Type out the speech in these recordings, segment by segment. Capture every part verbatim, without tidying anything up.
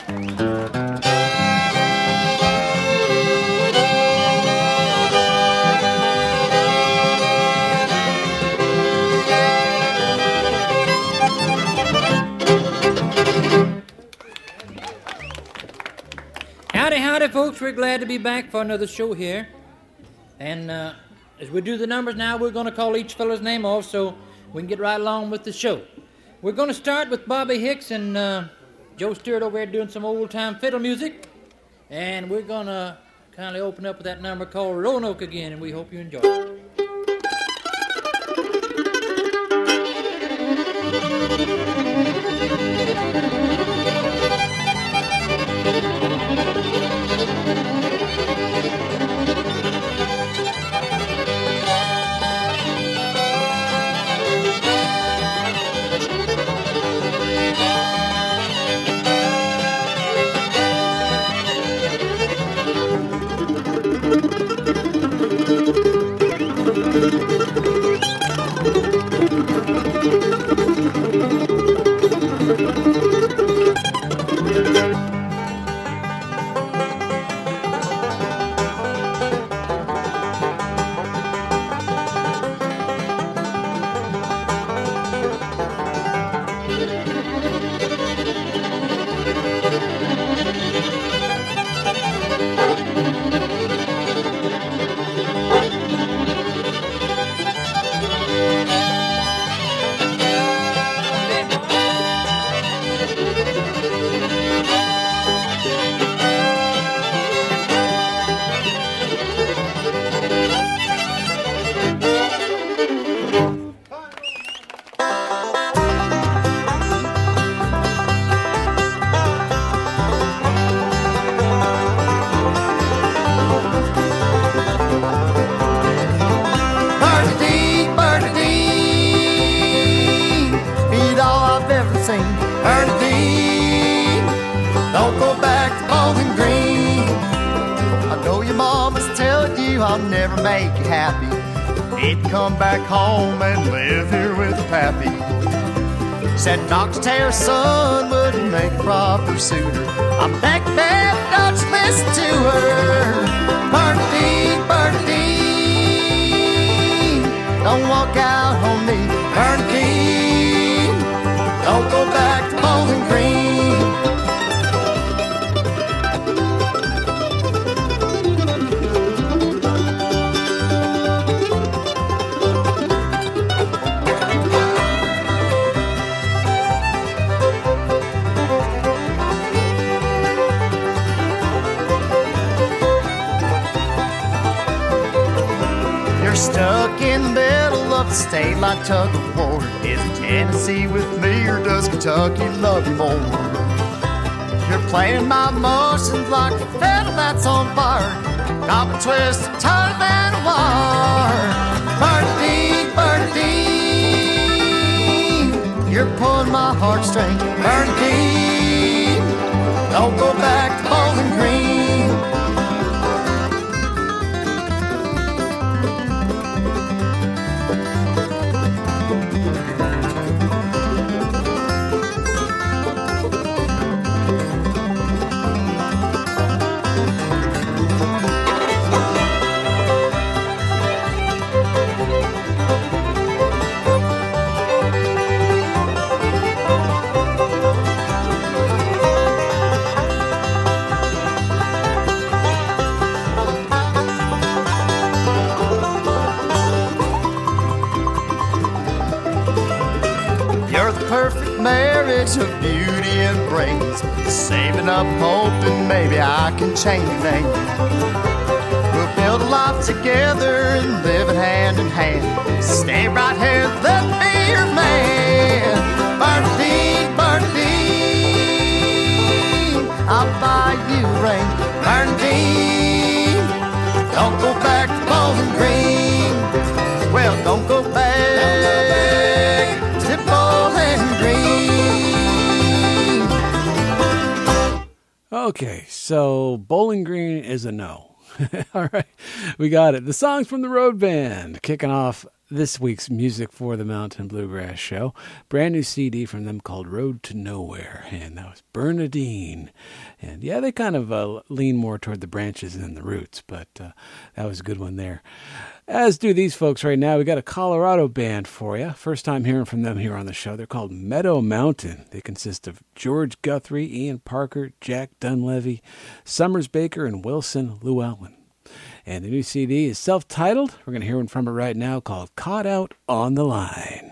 Howdy, howdy, folks. We're glad to be back for another show here. And uh, as we do the numbers now, we're going to call each fella's name off so we can get right along with the show. We're going to start with Bobby Hicks and uh, Joe Stewart over here doing some old-time fiddle music. And we're going to kindly open up with that number called Roanoke again, and we hope you enjoy it. Said Doctor Tara's son wouldn't make a proper suitor. I'm back there, don't you listen to her. Bernadine, Bernadine, don't walk out on me. Bernadine, don't go back to Bowling Green. Stuck in the middle of the state like tug of war. Is Tennessee with me or does Kentucky love you more? You're playing my emotions like a fiddle that's on fire. Got me twisted tighter than a wire. Bernadine, Bernadine, you're pulling my heartstrings. Bernadine, don't go back to Bowling Green. Of beauty and brains, saving up, hoping maybe I can change your name. We'll build a life together and live it hand in hand. Stay right here, let me be your man. Bernadine, Bernadine, I'll buy you a ring. Bernadine, don't go back to Bowling Green. Well, don't go back to Bowling Green. Okay, so Bowling Green is a no. All right, we got it. The songs from the Road Band, kicking off this week's Music for the Mountain Bluegrass Show. Brand new C D from them called Road to Nowhere, and that was Bernadine. And yeah, they kind of uh, lean more toward the branches than the roots, but uh, that was a good one there. As do these folks right now. We got a Colorado band for you. First time hearing from them here on the show. They're called Meadow Mountain. They consist of George Guthrie, Ian Parker, Jack Dunleavy, Summers Baker, and Wilson Llewellyn. And the new C D is self-titled. We're going to hear one from it right now called Caught Out on the Line.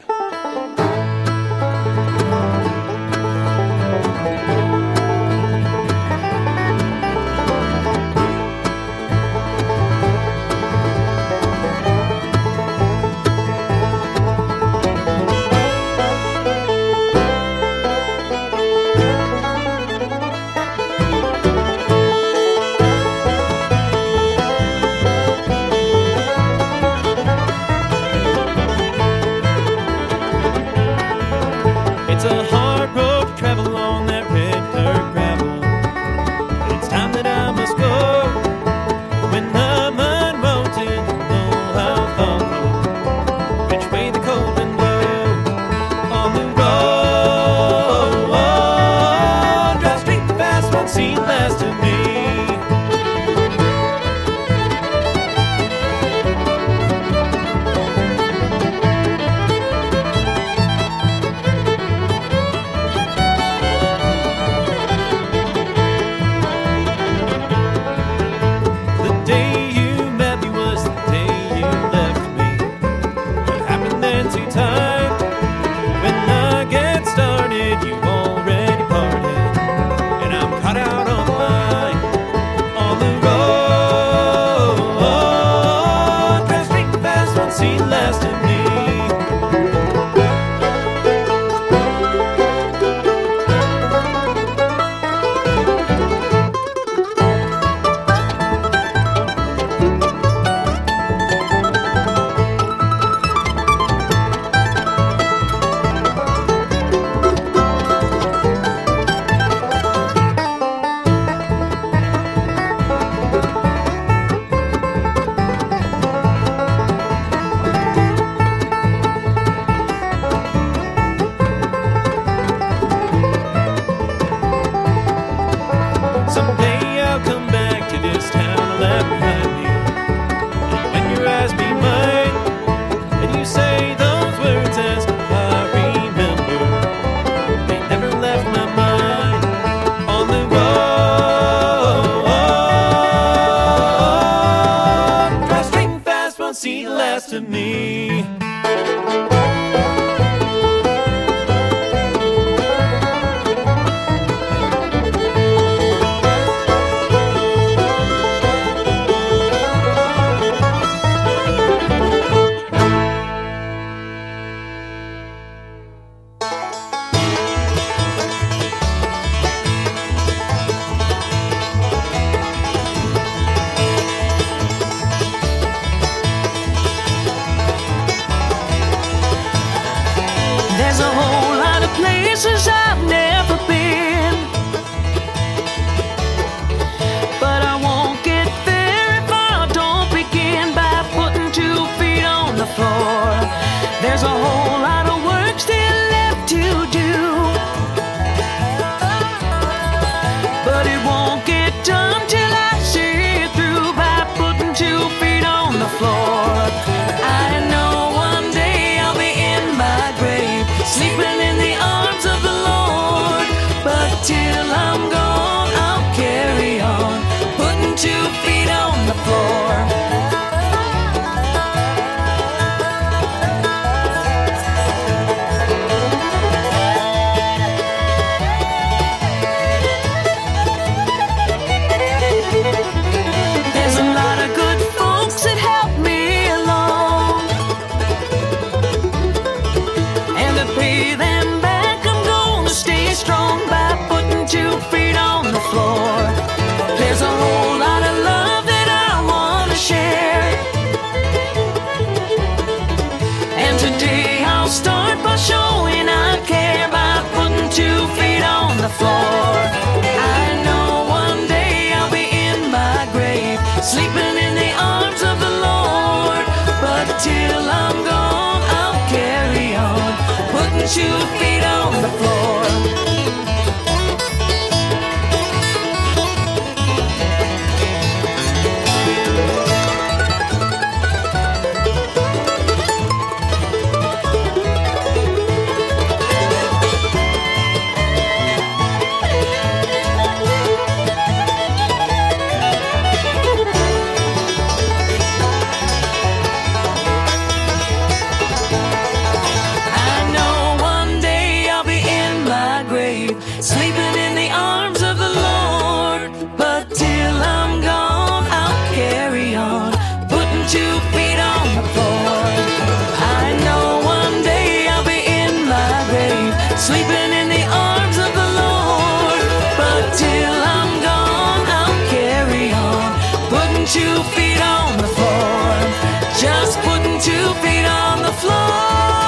sleeping in the arms of the Lord. But till I'm gone, I'll carry on, putting two feet on the floor, just putting two feet on the floor.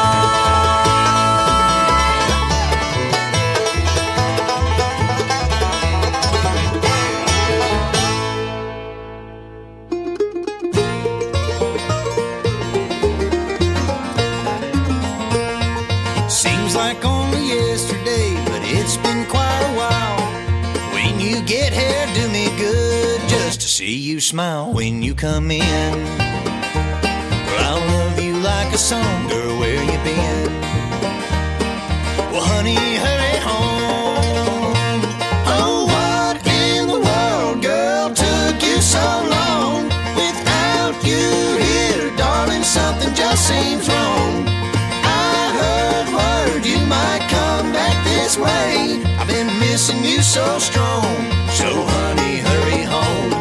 Like only yesterday, but it's been quite a while. When you get here, do me good just to see you smile when you come in. Well, I love you like a song, girl, where you been? Well, honey, hurry home. Oh, what in the world, girl, took you so long? Without you here, darling, something just seems wrong. You might come back this way. I've been missing you so strong. So honey, hurry home.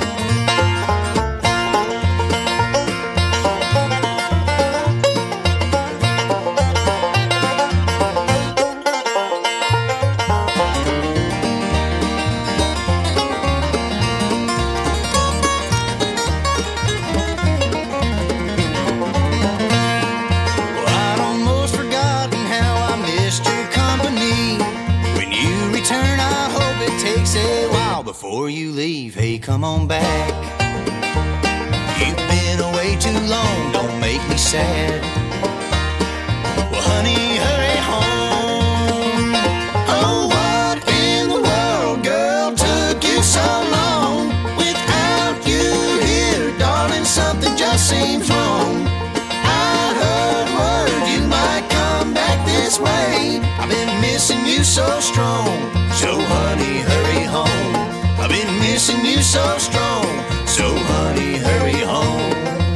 Before you leave, hey, come on back. You've been away too long, don't make me sad. Well, honey, hurry home. Oh, what in the world, girl, took you so long? Without you here, darling, something just seems wrong. I heard word you might come back this way. I've been missing you so strong. So, honey, hurry home. I've been missing you so strong, so honey, hurry home.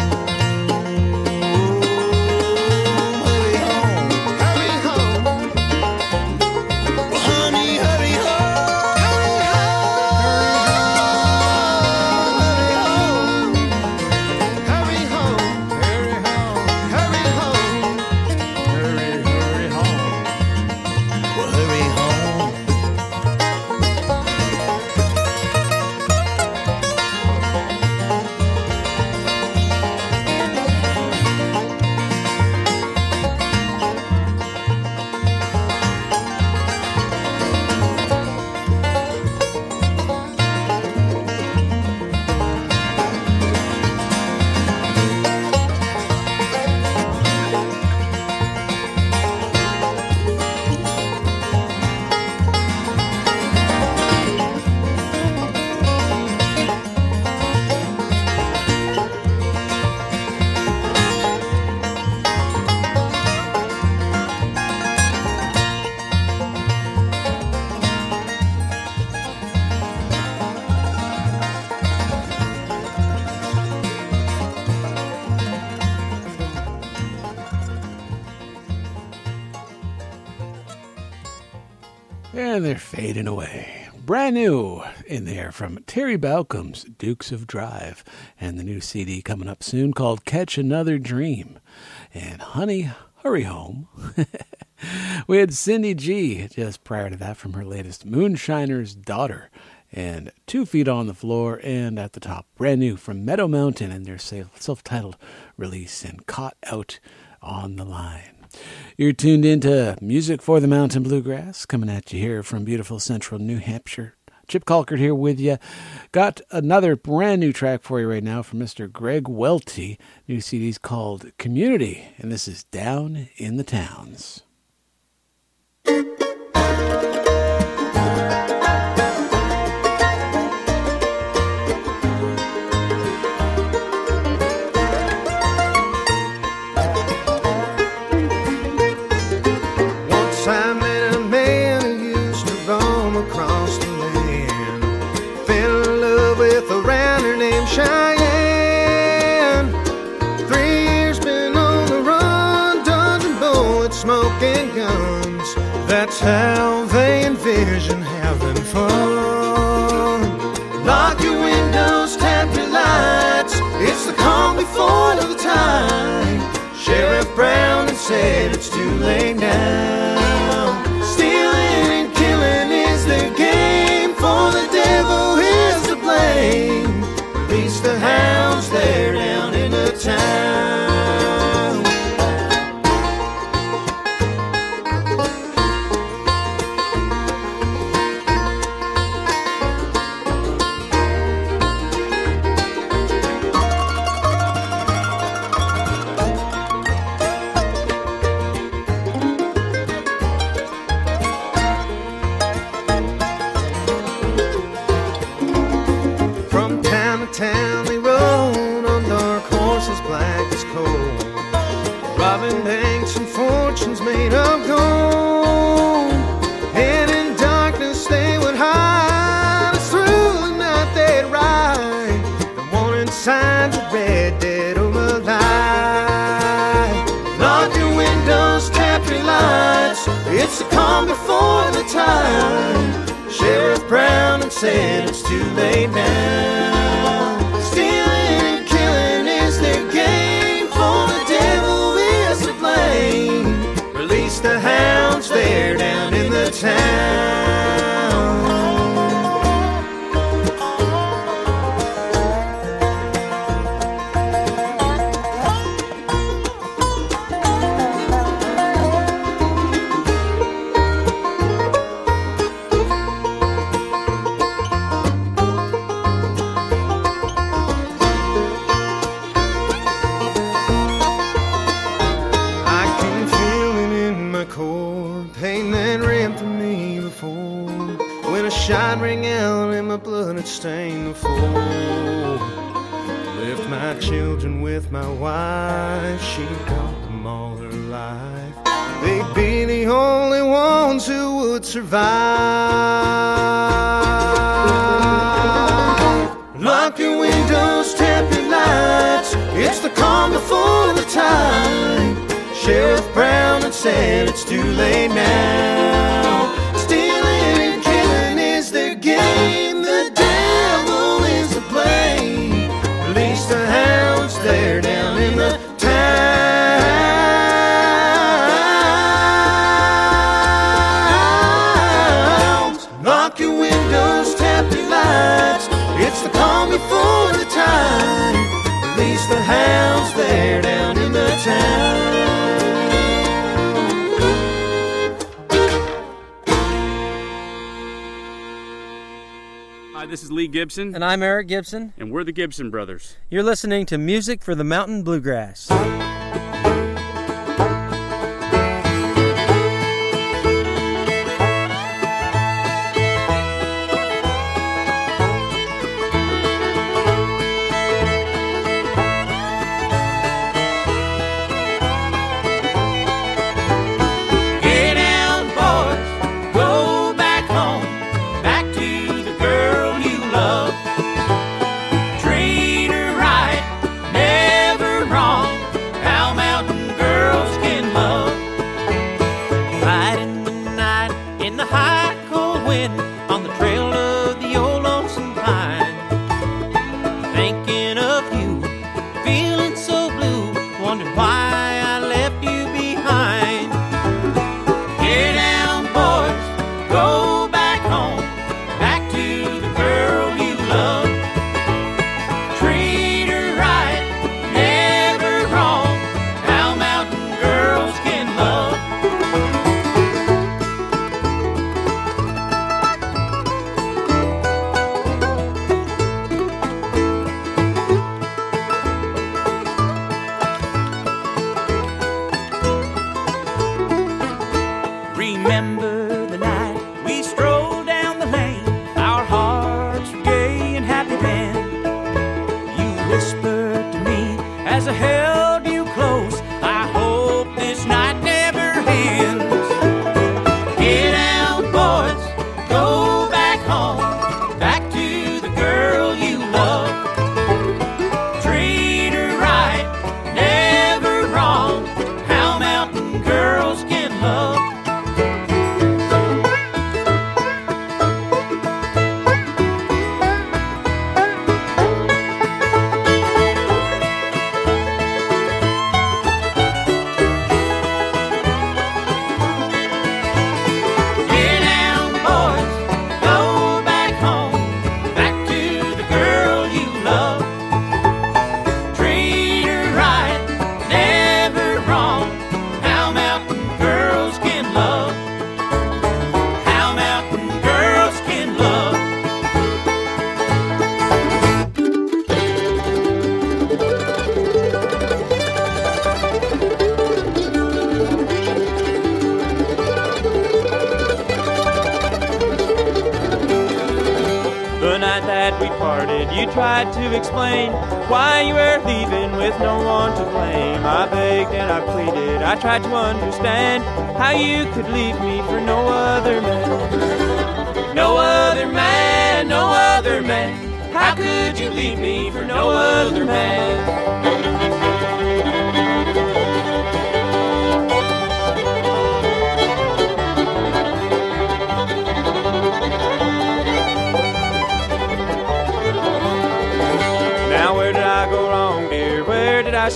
Hurry home, hurry home. Well, honey, hurry home. Hurry home, hurry home. Hurry home, hurry home, hurry home. Hurry, hurry home. Well, hurry home. And they're fading away. Brand new in there from Terry Balcom's Dukes of Drive, and the new C D coming up soon called Catch Another Dream. And Honey, Hurry Home. We had Cindy G just prior to that from her latest Moonshiner's Daughter, and Two Feet on the Floor, and at the top, brand new from Meadow Mountain and their self-titled release, and Caught Out on the Line. You're tuned into Music for the Mountain Bluegrass, coming at you here from beautiful central New Hampshire. Chip Colkert here with you. Got another brand new track for you right now from Mister Greg Welty. New C D's called Community, and this is Down in the Towns. Cheyenne, three years been on the run, dodging bullets, smoking guns. That's how they envision having fun. Lock your windows, tap your lights. It's the calm before the tide. Sheriff Brown had said it's too late now. It's the calm before the time. Sheriff Brown said it's too late now. Stealing and killing is their game, for the devil is to blame. Release the hounds there down in the town. Shot ring out and my blood had stained the floor. Left my children with my wife, she got them all her life. They'd be the only ones who would survive. Lock your windows, tap your lights, it's the calm before the tide. Sheriff Brown had said it's too late now. Game, the devil is to blame. Release the hounds there down in the towns. Lock your windows, tap your lights, it's the calm before the tide. Release the hounds there down in the town. Hi, this is Lee Gibson. And I'm Eric Gibson. And we're the Gibson Brothers. You're listening to Music for the Mountain Bluegrass. You tried to explain why you were leaving with no one to blame. I begged and I pleaded, I tried to understand how you could leave me for no other man. No other man, no other man. How could you leave me for no other man?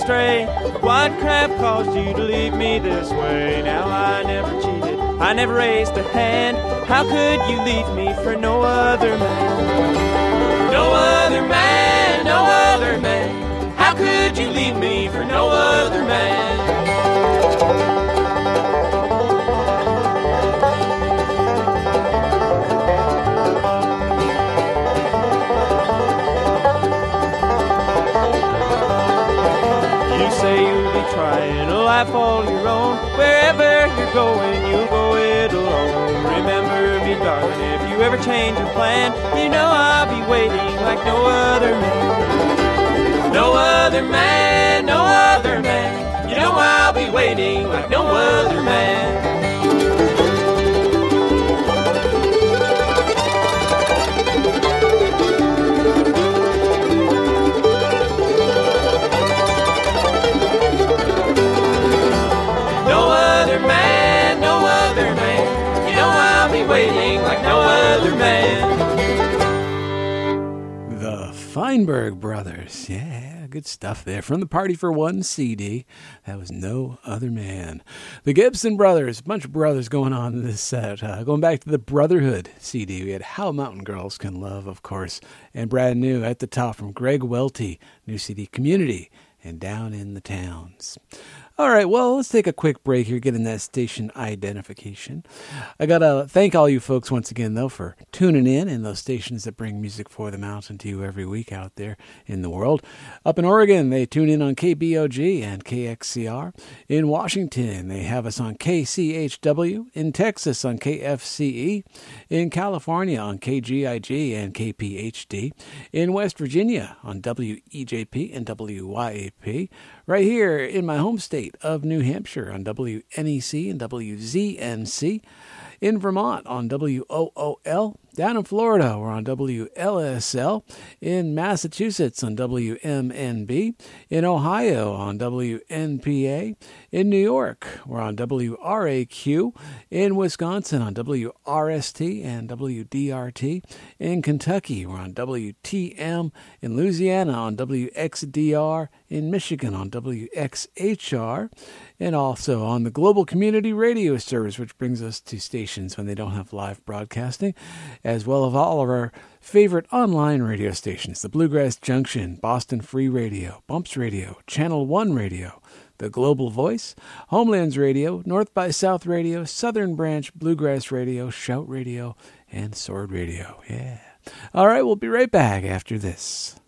astray. What crap caused you to leave me this way? Now I never cheated, I never raised a hand. How could you leave me for no other man? No other man, no other man. How could you leave me for no other man? You say you'll be trying a life all your own. Wherever you're going, you'll go it alone. Remember me, darling, if you ever change your plan, you know I'll be waiting like no other man. No other man, no other man. You know I'll be waiting like no other man. Waiting like no other man. The Feinberg Brothers. Yeah, good stuff there. From the Party for One C D. That was No Other Man. The Gibson Brothers. A bunch of brothers going on in this set. Uh, going back to the Brotherhood C D. We had How Mountain Girls Can Love, of course. And brand new at the top from Greg Welty. New C D, Community and Down in the Towns. All right, well, let's take a quick break here, getting that station identification. I got to thank all you folks once again, though, for tuning in and those stations that bring music for the mountain to you every week out there in the world. Up in Oregon, they tune in on K B O G and K X C R. In Washington, they have us on K C H W. In Texas, on K F C E. In California, on K G I G and K P H D. In West Virginia, on W E J P and W Y A P. Right here in my home state of New Hampshire on W N E C and W Z N C. In Vermont on W O O L. Down in Florida, we're on W L S L. In Massachusetts on W M N B. In Ohio on W N P A. In New York, we're on W R A Q. In Wisconsin on W R S T and W D R T. In Kentucky, we're on W T M. In Louisiana on W X D R. In Michigan on W X H R. And also on the Global Community Radio Service, which brings us to stations when they don't have live broadcasting, as well as all of our favorite online radio stations, the Bluegrass Junction, Boston Free Radio, Bumps Radio, Channel One Radio, the Global Voice, Homelands Radio, North by South Radio, Southern Branch Bluegrass Radio, Shout Radio, and Sword Radio. Yeah. All right, we'll be right back after this.